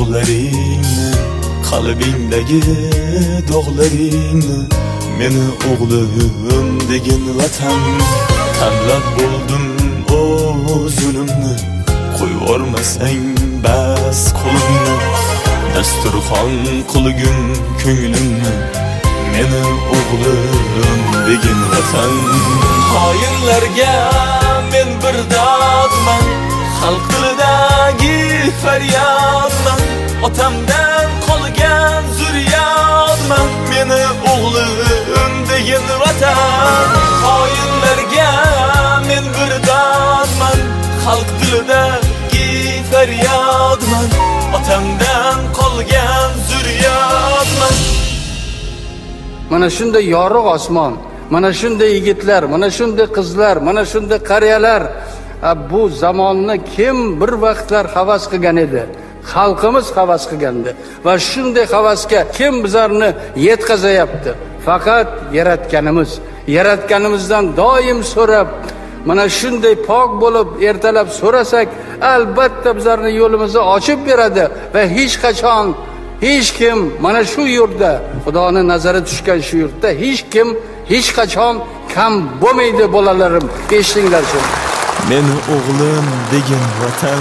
yog'laringni, qalbingdagi dog'laringni, meni o'g'lim degan vatan. Tanlab bo'ldim o'z yo'limni, qo'yvormasang bas qo'limni. Dasturxon qilgin ko'nglimni, meni o'g'lim degan vatan. Xoinlarga men bir dodman, xalq tilidagi faryodman. Otamdan qolgan zurriyotman, meni o'g'lim degan vatan. Xoinlarga men bir dodman, xalq tilidagi faryodman. Otamdan qolgan zurriyotman. Mana shunday yorug' osmon, mana shunday yigitlar, mana shunday qizlar, mana shunday qariyalar, bu zamonni kim bir vaqtlar havas qilgan edi? Xalqimiz havas qilgandi va shunday havasga kim bizlarni yetkazayapti? Faqat yaratganimizdan doim so'rab, mana shunday pok bo'lib ertalab so'rasak, albatta bizlarning yo'limizni ochib beradi va hech qachon hech kim mana shu yurtda, Xudoning nazari tushgan shu yurtda hech kim hech qachon kam bo'lmaydi. Bolalarim, eshitinglar shuni. Meni o'g'lim degan vatan.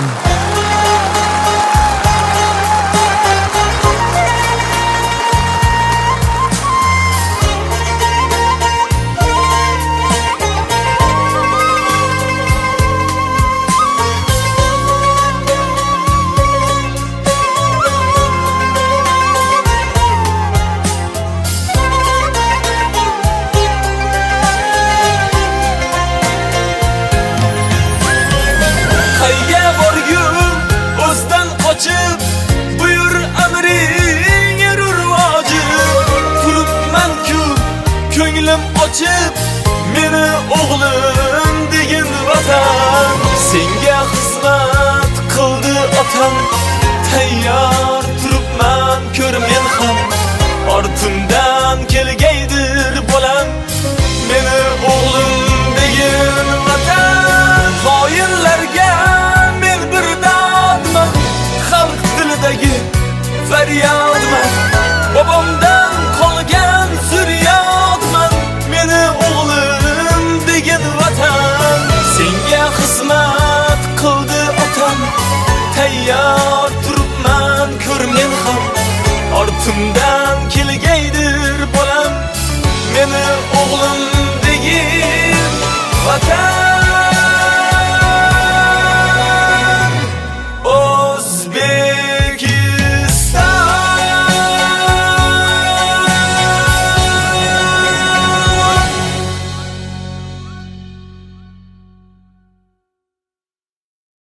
Buyur amring erur vojib, turibman-ku ko'nglim ochib, meni o'g'lim degan vatan. Senga xizmat qildi otam, tayyor turibman ko'r men ham. Ortimdan kelgaydir bolam, meni o'g'lim degan vatan. Xoinlarga men bir dodman, xalq tilidagi faryodman. Bobomdan qolgan zurriyotman, meni o'g'lim degan vatan. Senga xizmat qildi otam, tayyor turibman ko'r men ham. Ortimda